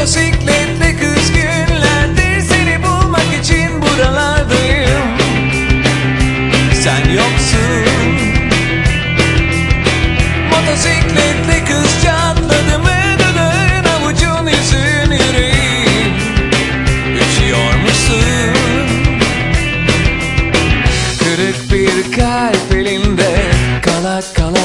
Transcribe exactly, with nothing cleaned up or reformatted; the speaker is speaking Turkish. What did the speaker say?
Motosikletle kız günlerdir seni bulmak için buralardayım. Sen yoksun. Motosikletle kız çatladı mı dudağın, avucun, yüzün, yüreğin. Üşüyor musun? Kırık bir kalp elinde kala kala